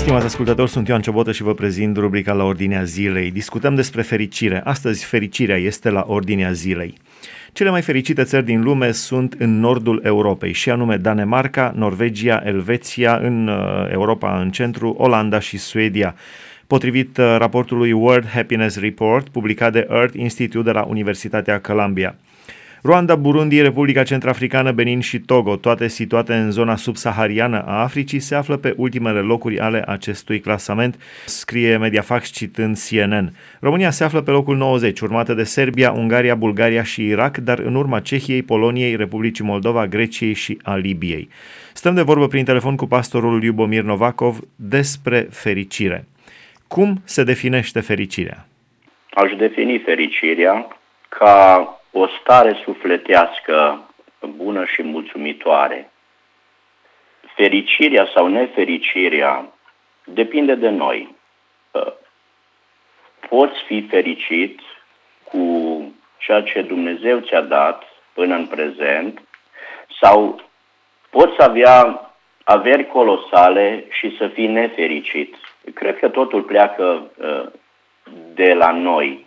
Stimați ascultători, sunt Ioan Ciobotă și vă prezint rubrica La Ordinea Zilei. Discutăm despre fericire. Astăzi fericirea este la ordinea zilei. Cele mai fericite țări din lume sunt în nordul Europei, și anume Danemarca, Norvegia, Elveția, în Europa în centru, Olanda și Suedia. Potrivit raportului World Happiness Report, publicat de Earth Institute de la Universitatea Columbia. Rwanda, Burundi, Republica Centrafricană, Benin și Togo, toate situate în zona subsahariană a Africii, se află pe ultimele locuri ale acestui clasament, scrie Mediafax citând CNN. România se află pe locul 90, urmată de Serbia, Ungaria, Bulgaria și Irak, dar în urma Cehiei, Poloniei, Republicii Moldova, Greciei și a Libiei. Stăm de vorbă prin telefon cu pastorul Iubomir Novakov despre fericire. Cum se definește fericirea? Aș defini fericirea ca o stare sufletească bună și mulțumitoare. Fericirea sau nefericirea depinde de noi. Poți fi fericit cu ceea ce Dumnezeu ți-a dat până în prezent sau poți avea averi colosale și să fii nefericit. Cred că totul pleacă de la noi,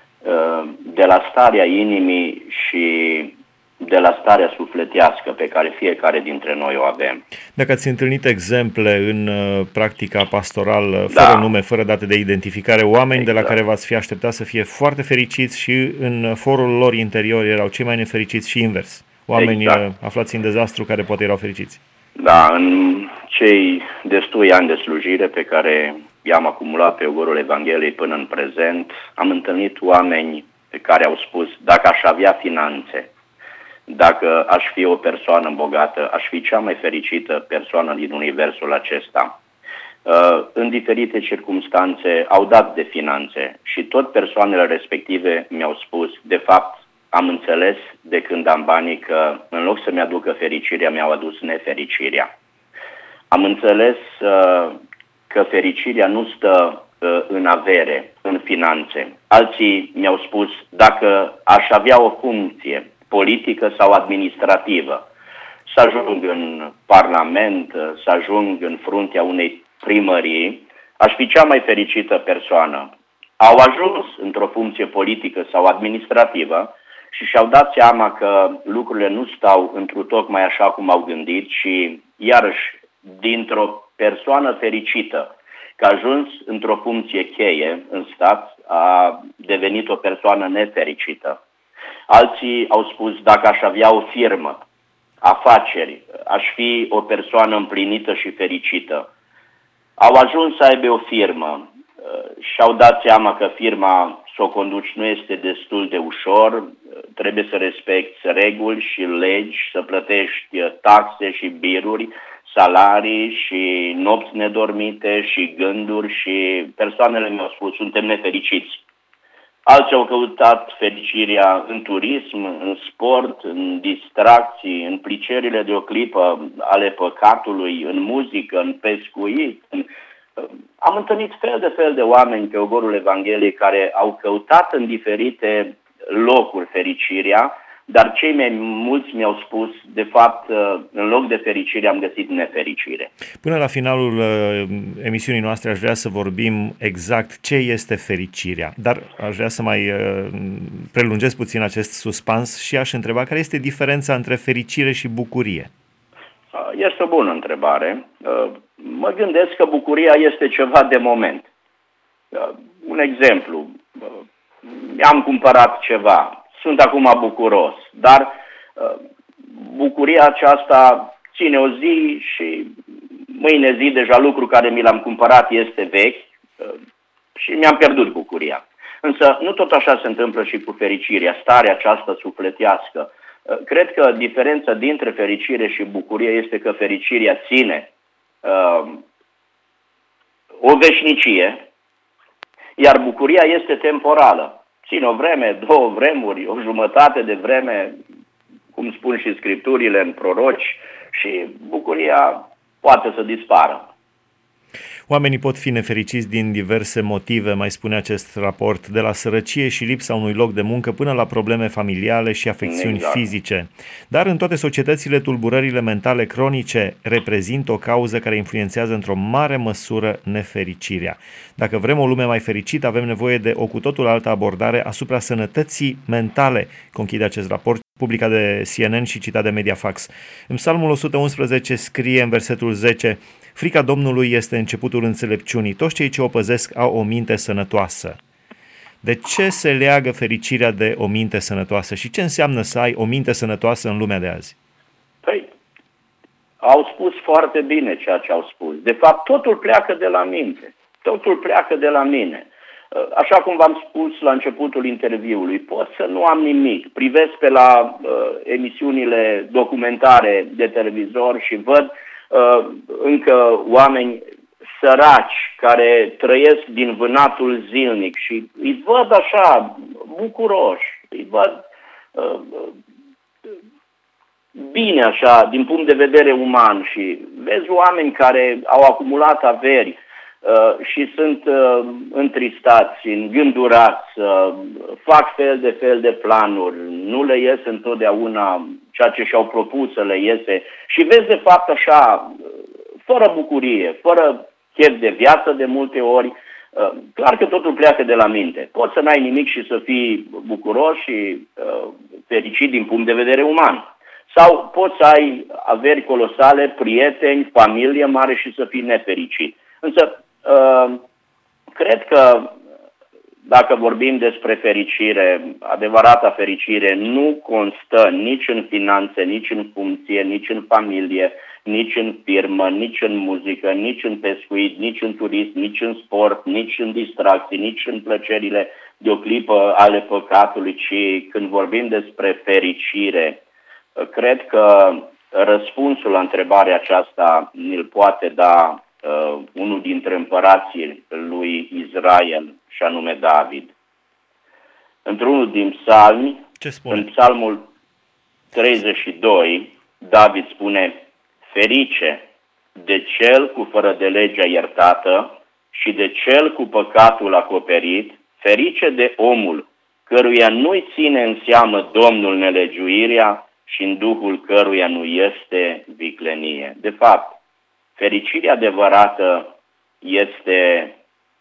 de la starea inimii și de la starea sufletească pe care fiecare dintre noi o avem. Dacă ați întâlnit exemple în practica pastorală, fără nume, fără date de identificare, oameni de la care v-ați fi așteptat să fie foarte fericiți și în forul lor interior erau cei mai nefericiți și invers. Oameni aflați în dezastru care poate erau fericiți. Da, în cei destui ani de slujire pe care i-am acumulat pe ogorul Evangheliei până în prezent, am întâlnit oameni care au spus, dacă aș avea finanțe, dacă aș fi o persoană bogată, aș fi cea mai fericită persoană din universul acesta. În diferite circumstanțe au dat de finanțe și tot persoanele respective mi-au spus, de fapt, am înțeles de când am banii că în loc să-mi aducă fericirea, mi-au adus nefericirea. Am înțeles că fericirea nu stă în avere, în finanțe. Alții mi-au spus, dacă aș avea o funcție politică sau administrativă, să ajung în Parlament, să ajung în fruntea unei primării, aș fi cea mai fericită persoană. Au ajuns într-o funcție politică sau administrativă și și-au dat seama că lucrurile nu stau întruntocmai așa cum au gândit și, iarăși, dintr-o persoană fericită, că a ajuns într-o funcție cheie în stat, a devenit o persoană nefericită. Alții au spus, dacă aș avea o firmă, afaceri, aș fi o persoană împlinită și fericită. Au ajuns să aibă o firmă și-au dat seama că firma să o conduci nu este destul de ușor, trebuie să respecti reguli și legi, să plătești taxe și biruri, salarii și nopți nedormite și gânduri și persoanele mi-au spus, suntem nefericiți. Alții au căutat fericirea în turism, în sport, în distracții, în plăcerile de o clipă ale păcatului, în muzică, în pescuit. Am întâlnit fel de oameni pe ogorul Evangheliei care au căutat în diferite locuri fericirea, dar cei mai mulți mi-au spus, de fapt, în loc de fericire am găsit nefericire. Până la finalul emisiunii noastre aș vrea să vorbim exact ce este fericirea, dar aș vrea să mai prelungesc puțin acest suspans și aș întreba care este diferența între fericire și bucurie. Este o bună întrebare. Mă gândesc că bucuria este ceva de moment. Un exemplu, am cumpărat ceva, sunt acum bucuros, dar bucuria aceasta ține o zi și mâine zi deja lucru care mi l-am cumpărat este vechi și mi-am pierdut bucuria. Însă nu tot așa se întâmplă și cu fericirea, starea aceasta sufletească. Cred că diferența dintre fericire și bucurie este că fericirea ține o veșnicie, iar bucuria este temporală. Ține o vreme, două vremuri, o jumătate de vreme, cum spun și scripturile în proroci, și bucuria poate să dispară. Oamenii pot fi nefericiți din diverse motive, mai spune acest raport, de la sărăcie și lipsa unui loc de muncă până la probleme familiale și afecțiuni fizice. Dar în toate societățile, tulburările mentale cronice reprezintă o cauză care influențează într-o mare măsură nefericirea. Dacă vrem o lume mai fericită, avem nevoie de o cu totul altă abordare asupra sănătății mentale, conchide acest raport publicat de CNN și citat de Mediafax. În Psalmul 111 scrie în versetul 10: frica Domnului este începutul înțelepciunii. Toți cei ce o păzesc au o minte sănătoasă. De ce se leagă fericirea de o minte sănătoasă și ce înseamnă să ai o minte sănătoasă în lumea de azi? Păi, au spus foarte bine ceea ce au spus. De fapt, totul pleacă de la minte. Totul pleacă de la mine. Așa cum v-am spus la începutul interviului, pot să nu am nimic. Privesc pe la emisiunile documentare de televizor și văd încă oameni săraci care trăiesc din vânatul zilnic și îi văd așa bucuroși, îi văd bine așa din punct de vedere uman și vezi oameni care au acumulat averi și sunt întristați, îngândurați, fac fel de planuri, nu le iese întotdeauna ceea ce și-au propus să le iese și vezi de fapt așa, fără bucurie, fără chef de viață de multe ori, clar că totul pleacă de la minte. Poți să n-ai nimic și să fii bucuros și fericit din punct de vedere uman. Sau poți să ai averi colosale, prieteni, familie mare și să fii nefericit. Însă, cred că dacă vorbim despre fericire, adevărata fericire nu constă nici în finanțe, nici în funcție, nici în familie, nici în firmă, nici în muzică, nici în pescuit, nici în turism, nici în sport, nici în distracții, nici în plăcerile de o clipă ale păcatului, ci când vorbim despre fericire, cred că răspunsul la întrebarea aceasta ne-l poate da unul dintre împărații lui Israel, și anume David. Într-unul din psalmi, în psalmul 32, David spune: ferice de cel cu fără de legea iertată și de cel cu păcatul acoperit, ferice de omul căruia nu-i ține în seamă Domnul nelegiuirea și în duhul căruia nu este viclenie. De fapt, fericirea adevărată este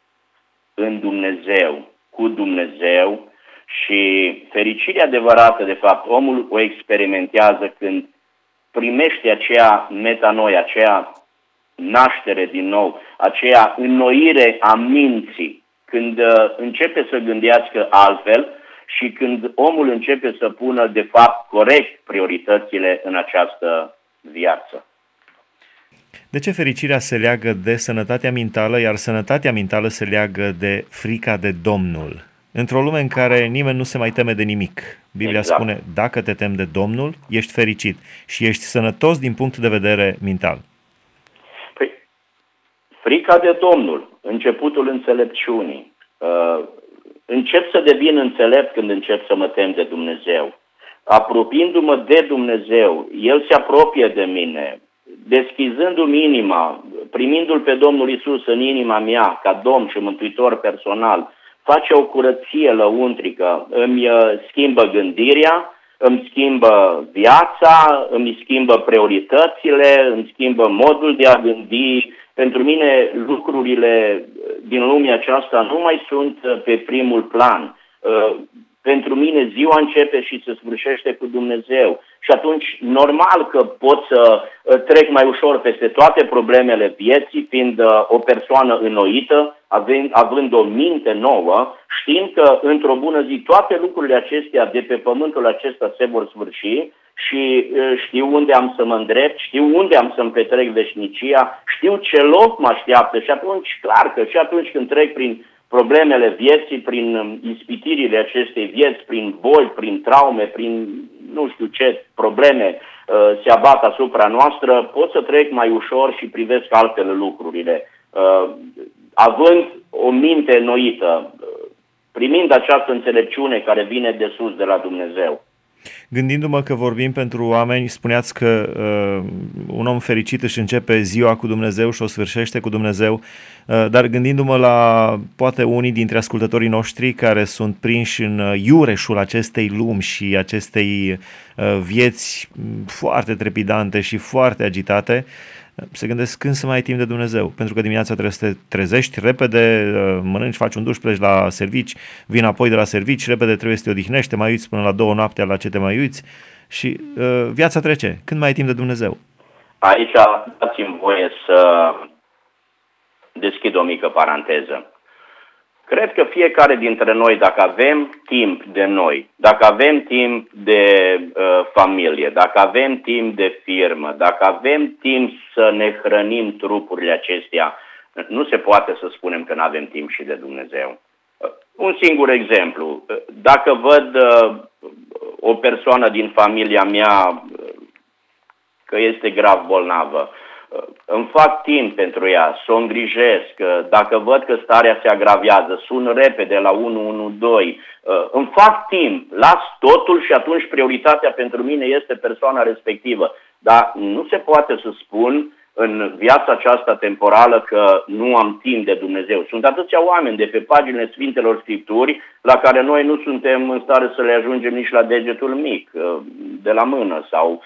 în Dumnezeu, cu Dumnezeu și fericirea adevărată, de fapt, omul o experimentează când primește aceea metanoia, aceea naștere din nou, aceea înnoire a minții, când începe să gândească altfel și când omul începe să pună, de fapt, corect prioritățile în această viață. De ce fericirea se leagă de sănătatea mentală, iar sănătatea mentală se leagă de frica de Domnul? Într-o lume în care nimeni nu se mai teme de nimic, Biblia spune: dacă te temi de Domnul, ești fericit și ești sănătos din punct de vedere mental. Păi, frica de Domnul, începutul înțelepciunii. Încep să devin înțelept când încep să mă tem de Dumnezeu. Apropiindu-mă de Dumnezeu, El se apropie de mine, deschizându-mi inima, primindu-L pe Domnul Iisus în inima mea, ca Domn și Mântuitor personal, face o curăție lăuntrică, îmi schimbă gândirea, îmi schimbă viața, îmi schimbă prioritățile, îmi schimbă modul de a gândi. Pentru mine lucrurile din lumea aceasta nu mai sunt pe primul plan. Pentru mine ziua începe și se sfârșește cu Dumnezeu. Și atunci, normal că pot să trec mai ușor peste toate problemele vieții, fiind o persoană înnoită, având o minte nouă, știind că într-o bună zi toate lucrurile acestea de pe pământul acesta se vor sfârși și știu unde am să mă îndrept, știu unde am să-mi petrec veșnicia, știu ce loc mă așteaptă și atunci, clar că și atunci când trec prin problemele vieții, prin ispitirile acestei vieți, prin boli, prin traume, prin nu știu ce probleme se abat asupra noastră, pot să trec mai ușor și privesc altele lucrurile. Având o minte înnoită, primind această înțelepciune care vine de sus de la Dumnezeu. Gândindu-mă că vorbim pentru oameni, spuneați că un om fericit își începe ziua cu Dumnezeu și o sfârșește cu Dumnezeu, dar gândindu-mă la poate unii dintre ascultătorii noștri care sunt prinși în iureșul acestei lumi și acestei vieți foarte trepidante și foarte agitate, se gândesc când să mai ai timp de Dumnezeu, pentru că dimineața trebuie să te trezești repede, mănânci, faci un duș, pleci la servici, vii înapoi de la servici, repede trebuie să te odihnești, te mai uiți până la 2 noaptea la ce te mai uiți și viața trece. Când mai ai timp de Dumnezeu? Aici dați-mi voie să deschid o mică paranteză. Cred că fiecare dintre noi, dacă avem timp de noi, dacă avem timp de familie, dacă avem timp de firmă, dacă avem timp să ne hrănim trupurile acestea, nu se poate să spunem că nu avem timp și de Dumnezeu. Un singur exemplu. Dacă văd o persoană din familia mea că este grav bolnavă, îmi fac timp pentru ea, să o îngrijesc, dacă văd că starea se agravează, sun repede la 112, îmi fac timp, las totul și atunci prioritatea pentru mine este persoana respectivă. Dar nu se poate să spun în viața aceasta temporală că nu am timp de Dumnezeu. Sunt atâția oameni de pe paginile Sfintelor Scripturi la care noi nu suntem în stare să le ajungem nici la degetul mic de la mână, sau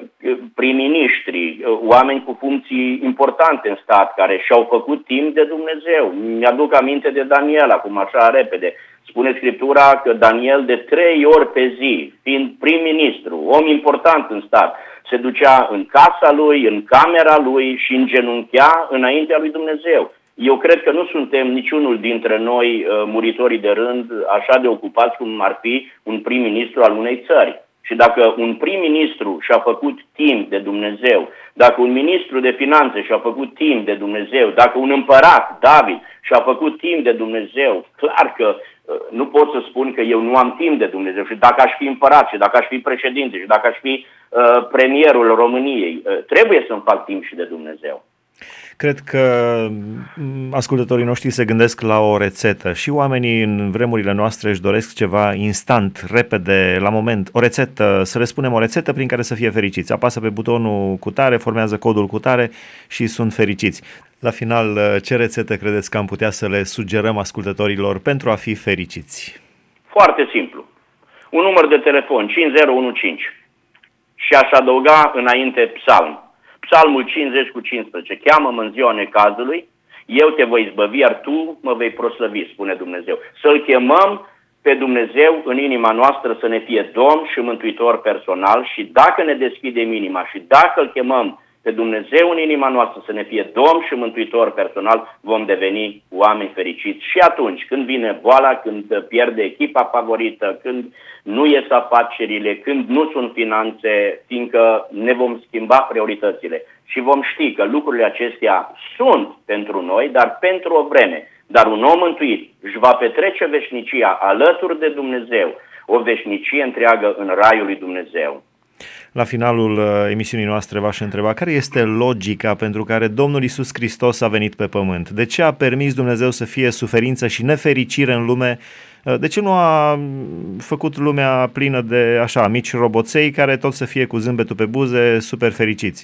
prim-ministri, oameni cu funcții importante în stat care și-au făcut timp de Dumnezeu. Mi-aduc aminte de Daniel, acum așa repede. Spune Scriptura că Daniel de 3 ori pe zi, fiind prim-ministru, om important în stat, se ducea în casa lui, în camera lui și îngenunchea înaintea lui Dumnezeu. Eu cred că nu suntem niciunul dintre noi, muritorii de rând, așa de ocupați cum ar fi un prim-ministru al unei țări. Și dacă un prim-ministru și-a făcut timp de Dumnezeu, dacă un ministru de finanțe și-a făcut timp de Dumnezeu, dacă un împărat, David, și-a făcut timp de Dumnezeu, clar că nu pot să spun că eu nu am timp de Dumnezeu. Și dacă aș fi împărat, și dacă aș fi președinte, și dacă aș fi premierul României, trebuie să-mi fac timp și de Dumnezeu. Cred că ascultătorii noștri se gândesc la o rețetă și oamenii în vremurile noastre își doresc ceva instant, repede, la moment, o rețetă, să le spunem o rețetă prin care să fie fericiți. Apasă pe butonul cutare, formează codul cutare și sunt fericiți. La final, ce rețetă credeți că am putea să le sugerăm ascultătorilor pentru a fi fericiți? Foarte simplu. Un număr de telefon, 5015, și aș adăuga înainte psalm. Psalmul 50:15. Cheamă-mă în ziua necazului, eu te voi izbăvi, iar tu mă vei proslăvi, spune Dumnezeu. Să-L chemăm pe Dumnezeu în inima noastră să ne fie Domn și Mântuitor personal, și dacă ne deschidem inima și dacă Îl chemăm pe Dumnezeu în inima noastră să ne fie Domn și Mântuitor personal, vom deveni oameni fericiți. Și atunci când vine boala, când pierde echipa favorită, când nu ies afacerile, când nu sunt finanțe, fiindcă ne vom schimba prioritățile și vom ști că lucrurile acestea sunt pentru noi, dar pentru o vreme. Dar un om mântuit își va petrece veșnicia alături de Dumnezeu, o veșnicie întreagă în raiul lui Dumnezeu. La finalul emisiunii noastre v-aș întreba care este logica pentru care Domnul Iisus Hristos a venit pe pământ. De ce a permis Dumnezeu să fie suferință și nefericire în lume? De ce nu a făcut lumea plină de așa mici roboței care tot să fie cu zâmbetul pe buze, super fericiți?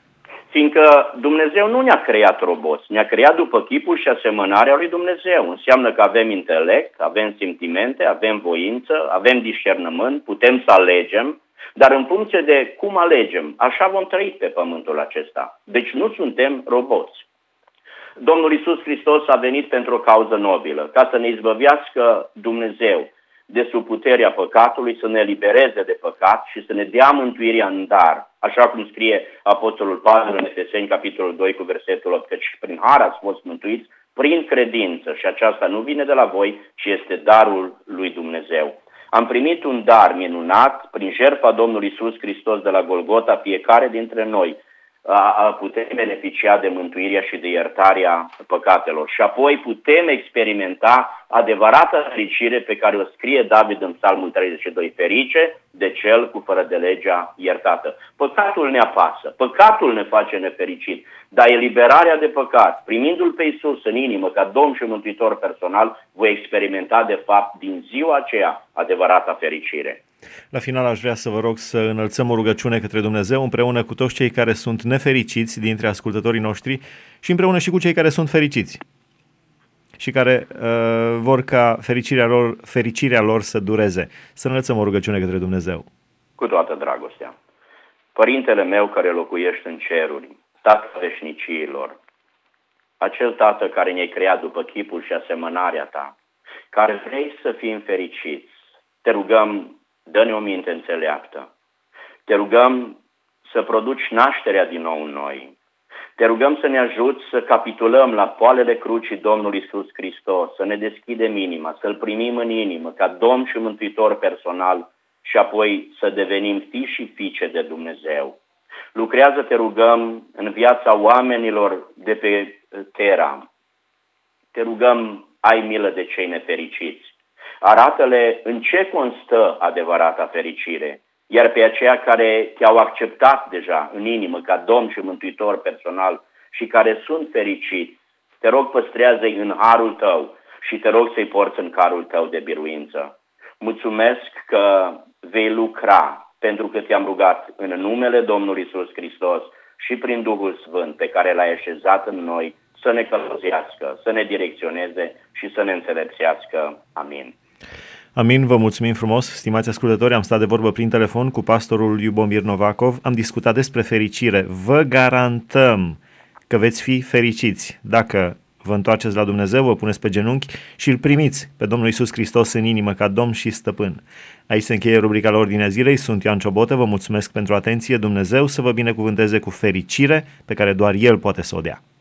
Fiindcă Dumnezeu nu ne-a creat roboți, ne-a creat după chipul și asemănarea lui Dumnezeu. Înseamnă că avem intelect, avem sentimente, avem voință, avem discernământ, putem să alegem, dar în funcție de cum alegem, așa vom trăi pe pământul acesta. Deci nu suntem roboți. Domnul Iisus Hristos a venit pentru o cauză nobilă, ca să ne izbăvească Dumnezeu de sub puterea păcatului, să ne elibereze de păcat și să ne dea mântuirea în dar. Așa cum scrie Apostolul Pavel în Efeseni, capitolul 2, cu versetul 8, căci prin har ați fost mântuiți prin credință și aceasta nu vine de la voi, ci este darul lui Dumnezeu. Am primit un dar minunat prin jertfa Domnului Iisus Hristos de la Golgota, fiecare dintre noi putem beneficia de mântuirea și de iertarea păcatelor. Și apoi putem experimenta adevărata fericire pe care o scrie David în Psalmul 32. Ferice de cel cu fără de legea iertată. Păcatul ne apasă, păcatul ne face nefericit, dar eliberarea de păcat, primindu-L pe Iisus în inimă ca Domn și Mântuitor personal, voi experimenta de fapt din ziua aceea adevărata fericire. La final aș vrea să vă rog să înălțăm o rugăciune către Dumnezeu împreună cu toți cei care sunt nefericiți dintre ascultătorii noștri și împreună și cu cei care sunt fericiți și care vor ca fericirea lor să dureze. Să înălțăm o rugăciune către Dumnezeu. Cu toată dragostea. Părintele meu care locuiești în ceruri, Tatăl veșniciilor, acel Tată care ne-ai creat după chipul și asemănarea Ta, care vrei să fim fericiți, te rugăm, dă-ne o minte înțeleaptă. Te rugăm să produci nașterea din nou în noi. Te rugăm să ne ajuți să capitulăm la poalele crucii Domnului Iisus Hristos, să ne deschidem inima, să-L primim în inimă ca Domn și Mântuitor personal și apoi să devenim fii și fiice de Dumnezeu. Lucrează, te rugăm, în viața oamenilor de pe Terra. Te rugăm, ai milă de cei nefericiți. Arată-le în ce constă adevărata fericire, iar pe aceia care te-au acceptat deja în inimă ca Domn și Mântuitor personal și care sunt fericiți, te rog, păstrează-i în harul Tău și te rog să-i porți în carul Tău de biruință. Mulțumesc că vei lucra, pentru că te-am rugat în numele Domnului Iisus Hristos și prin Duhul Sfânt pe care L-ai așezat în noi, să ne călăuzească, să ne direcționeze și să ne înțelepțească. Amin. Amin, vă mulțumim frumos, stimați ascultători, am stat de vorbă prin telefon cu pastorul Iubomir Novakov, am discutat despre fericire. Vă garantăm că veți fi fericiți dacă vă întoarceți la Dumnezeu, vă puneți pe genunchi și îl primiți pe Domnul Iisus Hristos în inimă ca Domn și Stăpân. Aici se încheie rubrica la Ordinea Zilei, sunt Ioan Ciobotă, vă mulțumesc pentru atenție, Dumnezeu să vă binecuvânteze cu fericire pe care doar El poate să o dea.